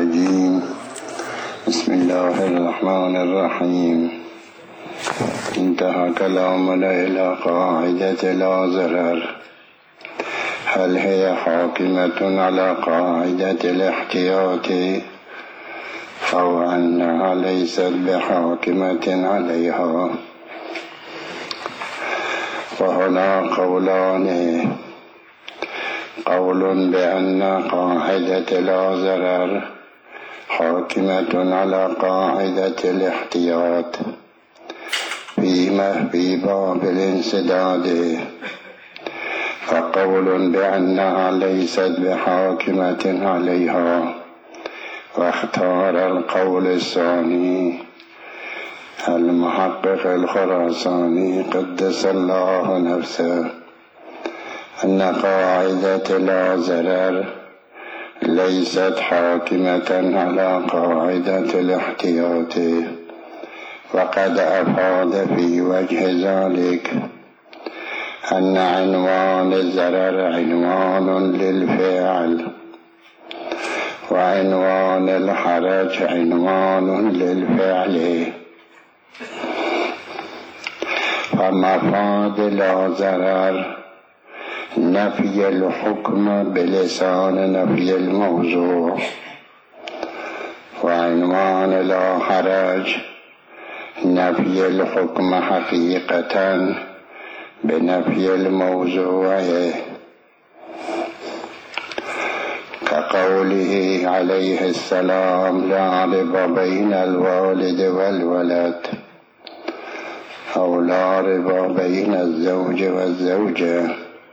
الرجيم. بسم الله الرحمن الرحيم. انتهى كلامنا إلى قاعدة لا ضرر. هل هي حاكمة على قاعدة الاحتياط أو أنها ليست بحاكمة عليها؟ وهنا قولان: قول بأن قاعدة لا ضرر حاكمة على قاعدة الاحتياط في باب الانسداد، وقول بأنها ليست بحاكمة عليها. واختار القول الثاني المحقق الخراساني قدس الله نفسه أن قاعدة لا ضرر ليست حاكمة على قاعدة الاحتياط، وقد أفاد في وجه ذلك أن عنوان الضرر عنوان للفعل، وعنوان الحرج عنوان للفعل. فمفاد لا ضرر نفي الحكم بلسان نفي الموضوع، وعنوان لا حرج نفي الحكم حقيقة بنفي الموضوع، كقوله عليه السلام: لا ربا بين الوالد والولد، أو لا ربا بين الزوج والزوجة.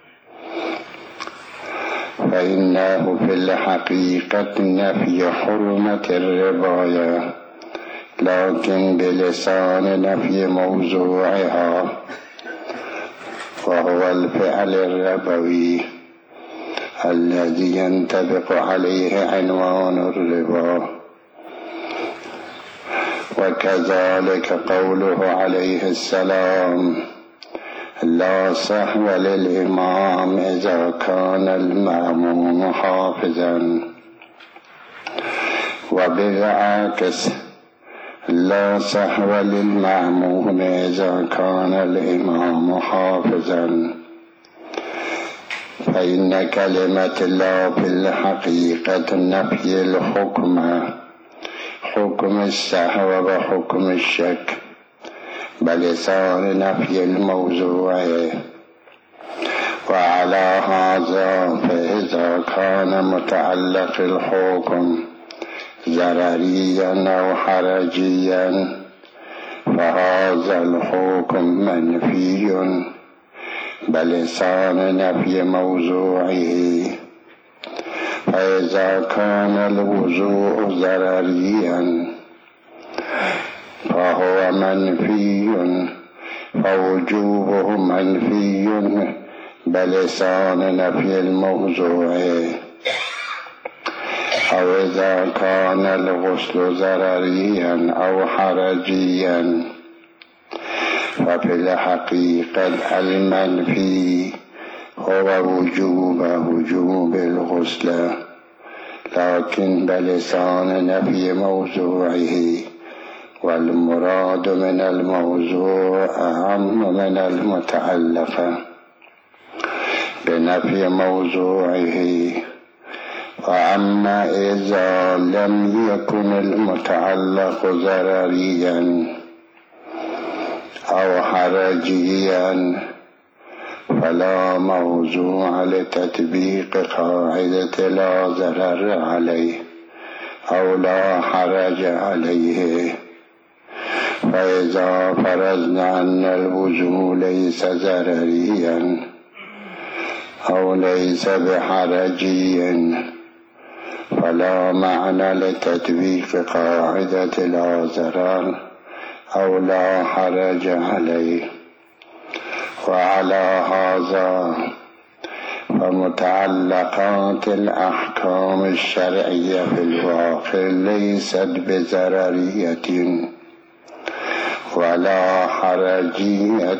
فإنه في الحقيقة نفي حرمة الرباية، لكن بلسان نفي موضوعها، وهو الفعل الربوي الذي ينطبق عليه عنوان الربا. وكذلك قوله عليه السلام: لا سهو للإمام إذا كان المأموم حافظا، وبالعكس لا سهو للمأموم إذا كان الإمام حافظا. فإن كلمة لا في الحقيقة نفي الحكم، حكم السهو وحكم الشك، بلسان نفي الموضوع. وعلى هذا فإذا كان متعلق الحكم ضرريا أو حرجيا فهذا الحكم منفي بلسان نفي موضوعه. فإذا كان الوضوء ضرريا فهو منفي، فوجوبه منفي بلسان نفي الموضوع. أو إذا كان الغسل ضرريا أو حرجيا ففي الحقيقة المنفي هو وجوب الغسل، لكن بلسان نفي موضوعه. والمراد من الموضوع أهم من المتعلق بنفي موضوعه. وأما إذا لم يكن المتعلق ضرريا أو حرجيا فلا موضوع لتطبيق قاعدة لا ضرر عليه أو لا حرج عليه. فإذا فرضنا أن الوضوء ليس ضرريا أو ليس بحرجي فلا معنى لتطبيق قاعدة لا ضرر أو لا حرج عليه. وعلى هذا فمتعلقات الأحكام الشرعية في الواقع ليست بضررية ولا حرجية،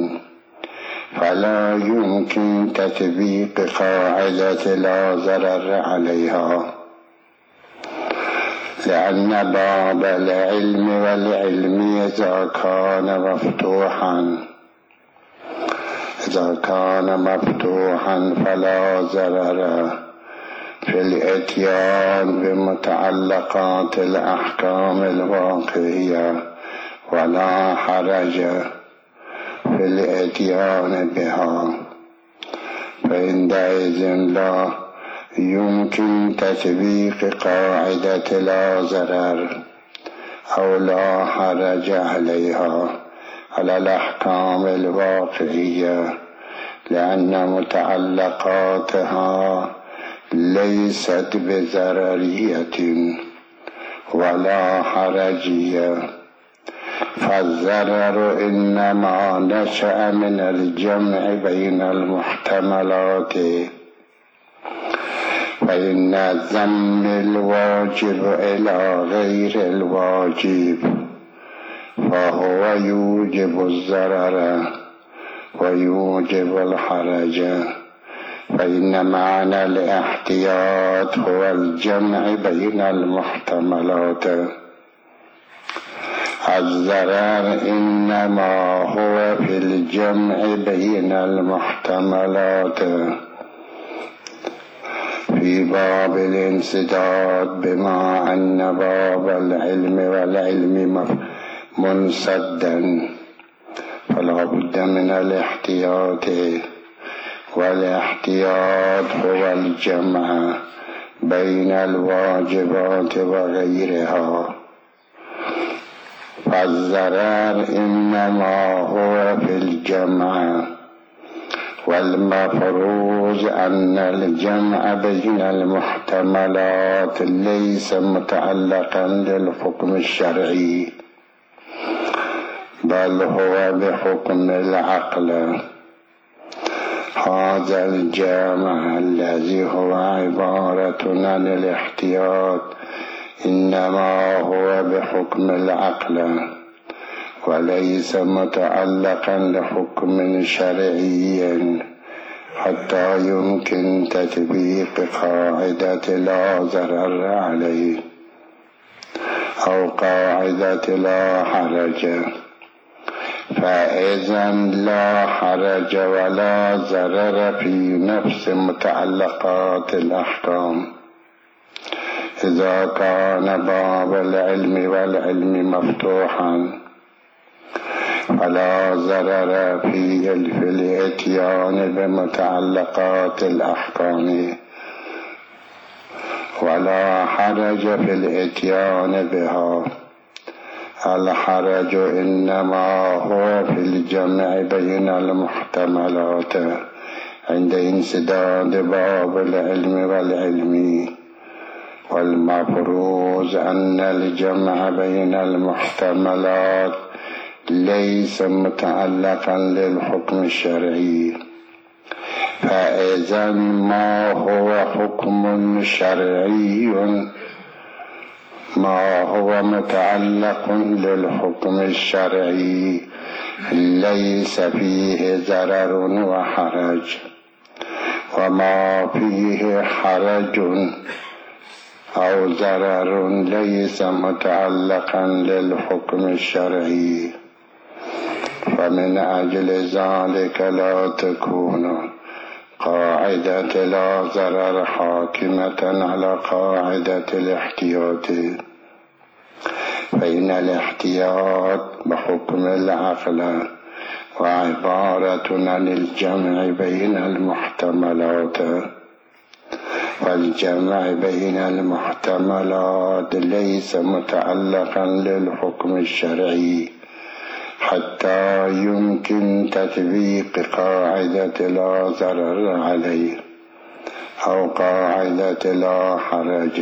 فلا يمكن تطبيق قاعدة لا ضرر عليها. لأن باب العلم والعلم إذا كان مفتوحا فلا ضرر في الإتيان بمتعلقات الأحكام الواقعية ولا حرج في الإتيان بها، فعندئذ لا يمكن تطبيق قاعدة لا ضرر أو لا حرج عليها على الأحكام الواقعية، لأن متعلقاتها ليست بضررية ولا حرجية، فالضرر إنما نشأ من الجمع بين المحتملات، فإن ذم الواجب إلى غير الواجب فهو يوجب الضرر ويوجب الحرج، فإن معنى الاحتياط هو الجمع بين المحتملات. الضرر إنما هو في الجمع بين المحتملات في باب الانسداد، بما أن باب العلم والعلم منسدا، فلا بد من الاحتياط، والاحتياط هو الجمع بين الواجبات وغيرها، فالضرر إنما هو في الجمع، والمفروض أن الجمع بين المحتملات ليس متعلقا للحكم الشرعي، بل هو بحكم العقل. هذا الجامع الذي هو عبارة عن الاحتياط إنما هو بحكم العقل وليس متعلقا لحكم شرعي حتى يمكن تطبيق قاعدة لا ضرر عليه أو قاعدة لا حرج. فإذا لا حرج ولا ضرر في نفس متعلقات الأحكام إذا كان باب العلم والعلم مفتوحا، فلا ضرر في الإتيان بمتعلقات الأحكام ولا حرج في الإتيان بها. الحرج إنما هو في الجمع بين المحتملات عند انسداد باب العلم والعلم، والمفروض أن الجمع بين المحتملات ليس متعلقا للحكم الشرعي، فإذا ما هو حكم شرعي ما هو متعلق للحكم الشرعي ليس فيه ضرر وحرج، وما فيه حرج أو ضرر ليس متعلقا للحكم الشرعي، فمن أجل ذلك لا تكون قاعدة لا ضرر حاكمة على قاعدة الاحتياط، فإن الاحتياط بحكم العقل وعبارة عن الجمع بين المحتملات، والجمع بين المحتملات ليس متعلقا للحكم الشرعي حتى يمكن تطبيق قاعدة لا ضرر عليه أو قاعدة لا حرج،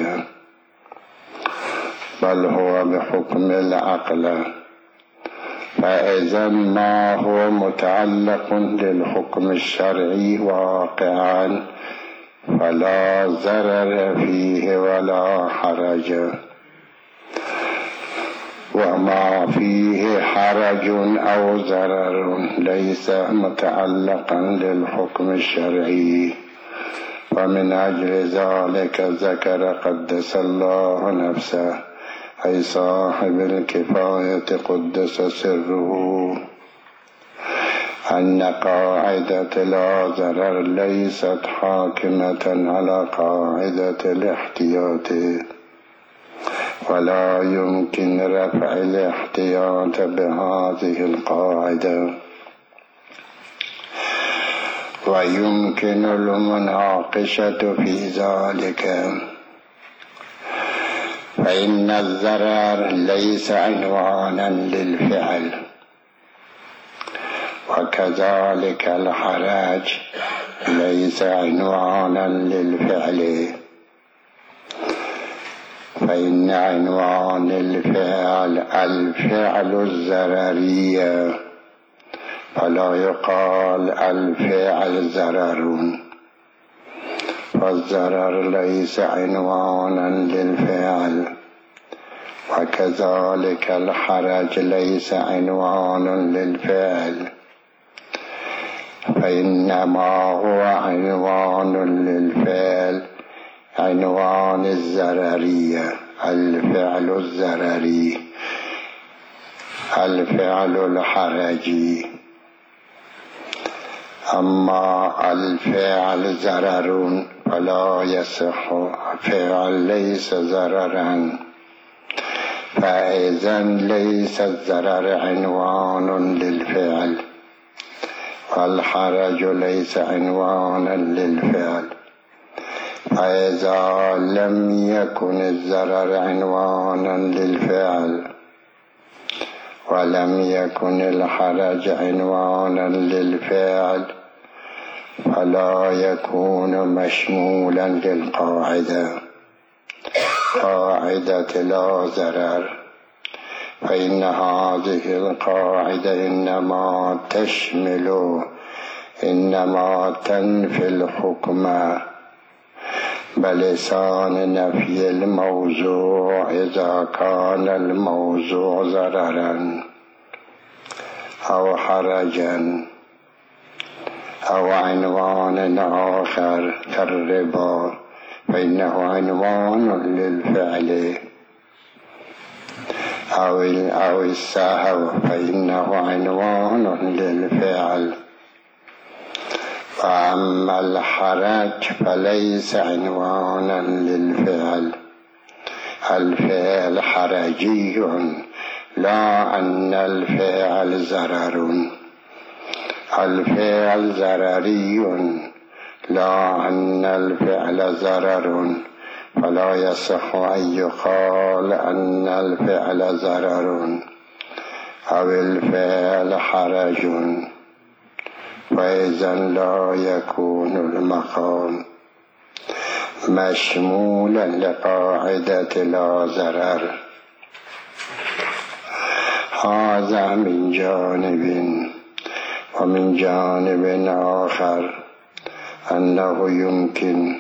بل هو بحكم العقل. فإذا ما هو متعلق للحكم الشرعي واقعا فلا ضرر فيه ولا حرج، وما فيه حرج أو ضرر ليس متعلقا للحكم الشرعي، ومن أجل ذلك ذكر قدس الله نفسه أي صاحب الكفاية قدس سره أن قاعدة لا ضرر ليست حاكمة على قاعدة الاحتياط، ولا يمكن رفع الاحتياط بهذه القاعدة، ويمكن المناقشة في ذلك، فإن الضرر ليس عنوانا للفعل، وكذلك الحرج ليس عنوانا للفعل، فإن عنوان الفعل الضرري، فلا يقال الفعل ضرر، فالضرر ليس عنوانا للفعل، وكذلك الحرج ليس عنوان للفعل، فإنما هو عنوان للفعل، عنوان الضررية، الفعل الضرري، الفعل الحرجي. أما الفعل ضرر فلا يصح، فعل ليس ضررا، فإذا ليس الضرر عنوان للفعل، والحرج ليس عنوانا للفعل، فإذا لم يكن الضرر عنوانا للفعل ولم يكن الحرج عنوانا للفعل، فلا يكون مشمولا للقاعدة، قاعدة لا ضرر، فإن هذه القاعدة إنما تنفي الحكم بلسان نفي الموضوع إذا كان الموضوع ضررا أو حرجا أو عنوان آخر كالربا، فإنه عنوان للفعل، أو السهو، فإنه عنوان للفعل. فأما الحرج فليس عنوانا للفعل، الفعل حرجي، لا أن الفعل ضرر، الفعل ضرري، لا أن الفعل ضرر، فلا يصح أن يقال أن الفعل ضرر أو الفعل حرج، وإذا لا يكون المقام مشمولا لقاعدة لا ضرر. هذا من جانب، ومن جانب آخر أنه يمكن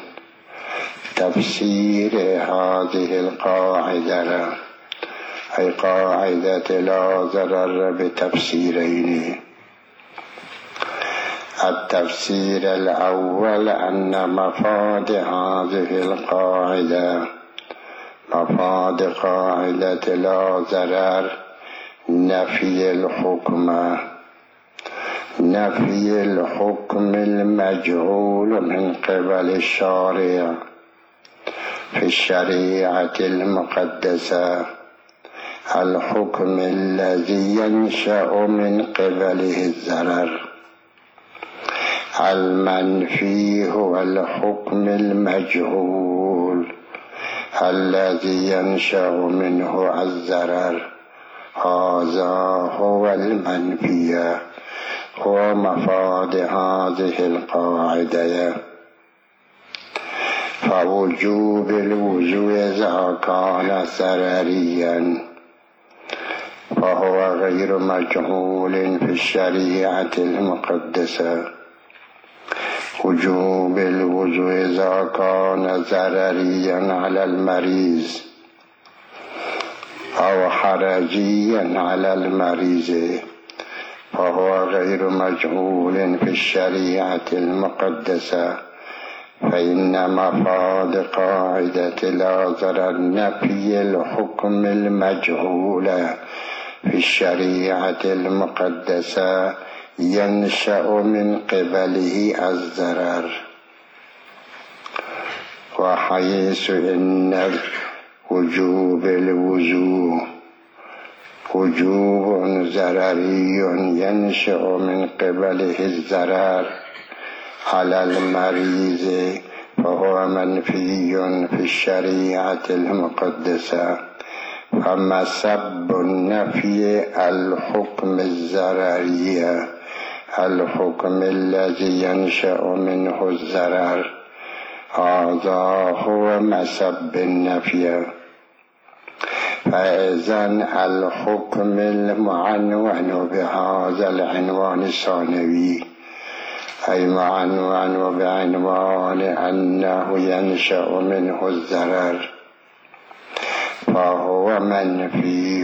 تفسير هذه القاعدة، أي قاعدة لا ضرر، بتفسيرين. التفسير الأول أن مفاد هذه القاعدة، مفاد قاعدة لا ضرر، نفي الحكم، نفي الحكم المجهول من قبل الشارع في الشريعة المقدسة، الحكم الذي ينشأ من قبله الضرر. المنفي هو الحكم المجهول الذي ينشأ منه الضرر، هذا هو المنفي، هو مفاد هذه القاعدة. فوجوب الوضوء إذا كان ضرريا فهو غير مجهول في الشريعة المقدسة. وجوب الوضوء إذا كان ضرريا على المريض أو حرجيا على المريض فهو غير مجهول في الشريعة المقدسة، فإن مفاد قاعدة لا ضرر نفي الحكم المجهول في الشريعة المقدسة ينشأ من قبله الضرر، وحيث إن وجوب الوضوء وجوب ضرري ينشأ من قبله الضرر على المريض فهو منفي في الشريعة المقدسة. فما سب النفي الحكم الضرري الحكم الذي ينشأ منه الضرر، هذا هو مسب النفي. فإذا الحكم المعنون بهذا العنوان الثانوي أي معنون بعنوان أنه ينشأ منه الضرر فهو منفي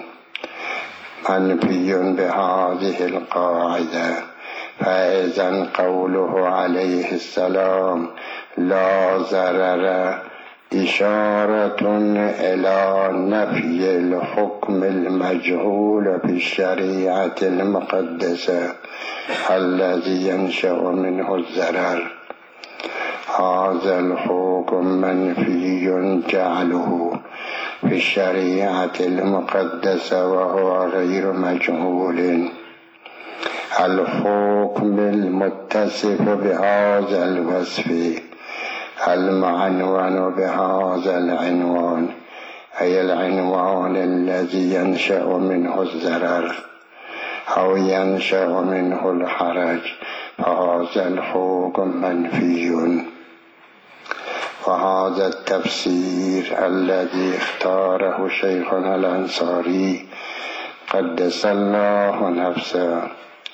بهذه القاعدة. فإذا قوله عليه السلام لا ضرر إشارة إلى نفي الحكم المجهول في الشريعة المقدسة الذي ينشأ منه الضرر. هذا الحكم منفي جعله في الشريعة المقدسة وهو غير مجهول. الحكم المتصف بهذا الوصف المعنون بهذا العنوان أي العنوان الذي ينشأ منه الضرر أو ينشأ منه الحرج، فهذا الحكم منفي. وهذا التفسير الذي اختاره شيخنا الأنصاري قدس الله نفسه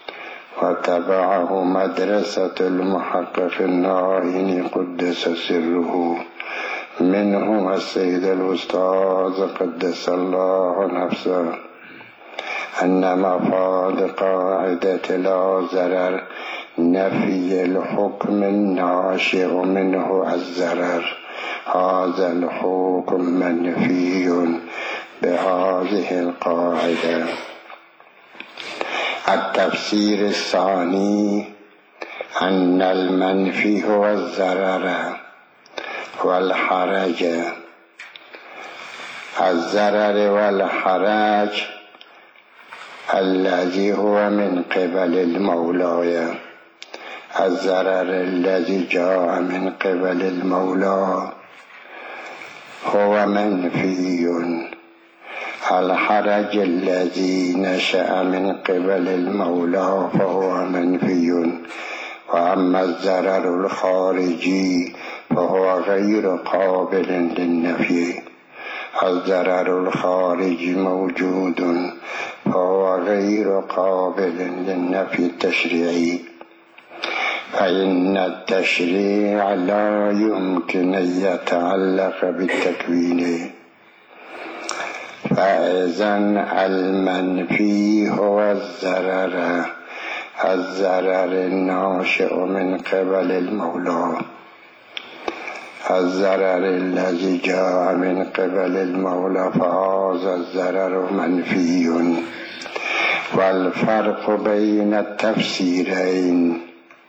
وتبعه مدرسة المحقق النائن قدس سره، منهم السيد الأستاذ قدس الله نفسه، أن مفاد قاعدة لا ضرر نفي الحكم الناشئ منه الضرر. هذا الحكم منفي بهذه القاعدة. التفسير الثاني أن المنفي هو الضرر والحرج. الضرر والحرج الذي هو من قبل المولى، الضرر الذي جاء من قبل المولى هو منفي. الحرج الذي نشأ من قبل المولى فهو منفي. وأما الضرر الخارجي فهو غير قابل للنفي. الضرر الخارجي موجود فهو غير قابل للنفي التشريعي، فإن التشريع لا يمكن أن يتعلق بالتكوين. فإذا المنفي هو الضرر الناشئ من قبل المولى، الضرر الذي جاء من قبل المولى، فهذا الضرر منفي. والفرق بين التفسيرين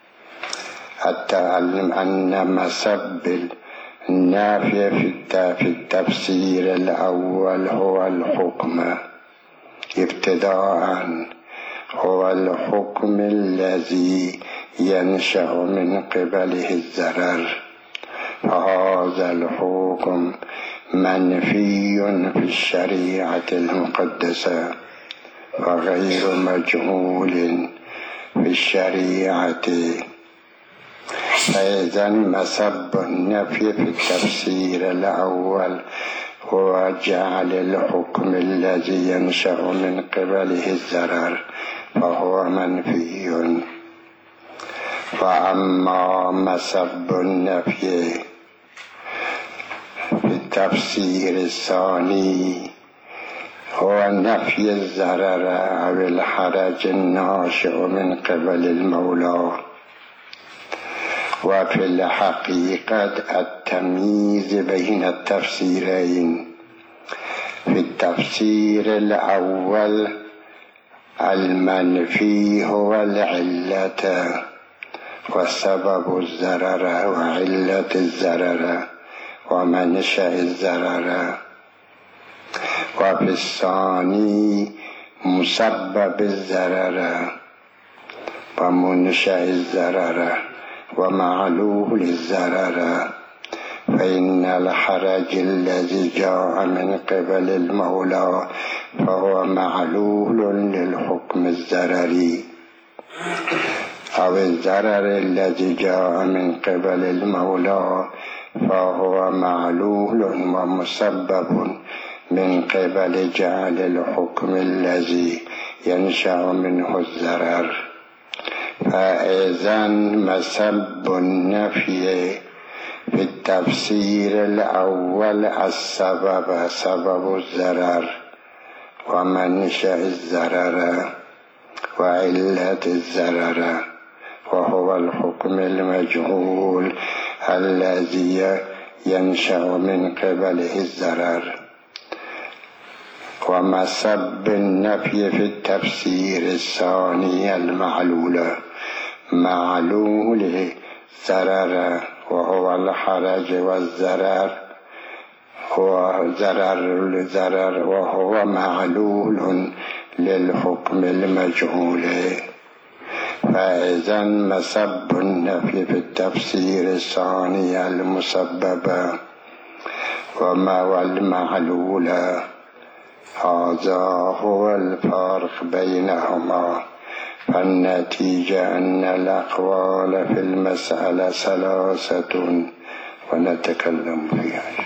التعلم أن مسب النافي في التفسير الأول هو الحكم ابتداء، هو الحكم الذي ينشأ من قبله الضرر، فهذا الحكم منفي في الشريعة المقدسة وغير مجهول في الشريعة. فإذا مسب النفي في التفسير الأول هو جعل الحكم الذي ينشأ من قبله الضرر فهو منفي. وأما مسب النفي في التفسير الثاني هو نفي الضرر أو الحرج الناشئ من قبل المولى. وفي الحقيقة التمييز بين التفسيرين. في التفسير الأول المنفي هو العلة والسبب الزرر وعلة الزرر ومنشأ الزرر، وفي الثاني مسبب الزرر ومنشأ الزرر ومعلول الزرر. فإن الحرج الذي جاء من قبل المولى فهو معلول للحكم الزرري، أو الزرر الذي جاء من قبل المولى فهو معلول ومسبب من قبل جعل الحكم الذي ينشأ منه الزرر. فإذا مسب النفي في التفسير الأول السبب سبب الزرر ومنشأ الزرر وعلة الزرر، وهو الحكم المجهول الذي ينشأ من قبله الزرر. ومسب النفي في التفسير الثاني المعلول معلول الزرر، وهو الحرج والزرر الزرر وهو معلول للحكم المجهول. فإذا مسب النفي في التفسير الثاني المسبب وما والمعلول، هذا هو الفارق بينهما. فالنتيجة أن الأقوال في المسألة ثلاثة ونتكلم فيها.